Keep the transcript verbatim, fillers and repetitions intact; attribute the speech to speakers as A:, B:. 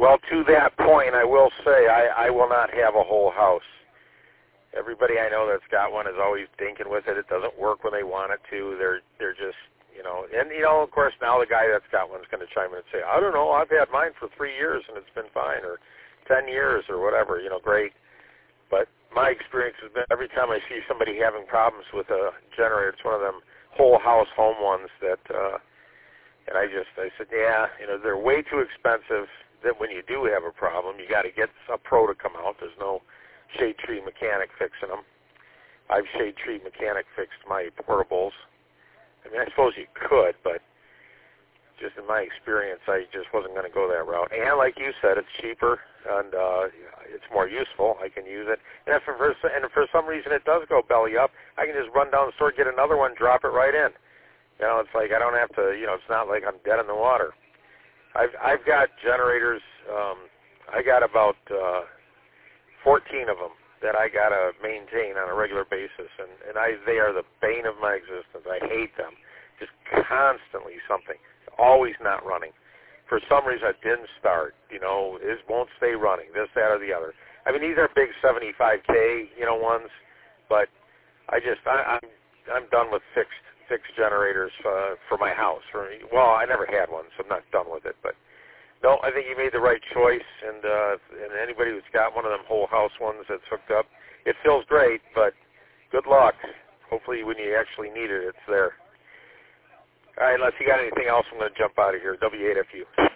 A: Well, to that point, I will say I, I will not have a whole house. Everybody I know that's got one is always dinking with it. It doesn't work when they want it to. They're they're just, you know, and, you know, of course, now the guy that's got one's going to chime in and say, I don't know, I've had mine for three years and it's been fine, or ten years or whatever, you know, great. But my experience has been every time I see somebody having problems with a generator, it's one of them whole house home ones that, uh, and I just, I said, yeah, you know, they're way too expensive that when you do have a problem, you got to get a pro to come out. There's no shade tree mechanic fixing them. I've shade tree mechanic fixed my portables. I mean, I suppose you could, but just in my experience, I just wasn't going to go that route. And like you said, it's cheaper and uh, it's more useful. I can use it. And if, for, and if for some reason it does go belly up, I can just run down the store, get another one, drop it right in. You know, it's like I don't have to, you know, it's not like I'm dead in the water. I've, I've got generators. Um, I got about uh, fourteen of them that I got to maintain on a regular basis, and, and I they are the bane of my existence. I hate them. Just constantly something. Always not running. For some reason, it didn't start. You know, it won't stay running, this, that, or the other. I mean, these are big seventy-five K, you know, ones, but I just, I, I'm I'm done with fixed fixed generators uh, for my house. For, well, I never had one, so I'm not done with it, but no, I think you made the right choice, and uh, and anybody who's got one of them whole house ones that's hooked up, it feels great, but good luck. Hopefully when you actually need it, it's there. All right, unless you got anything else, I'm going to jump out of here. W eight F U.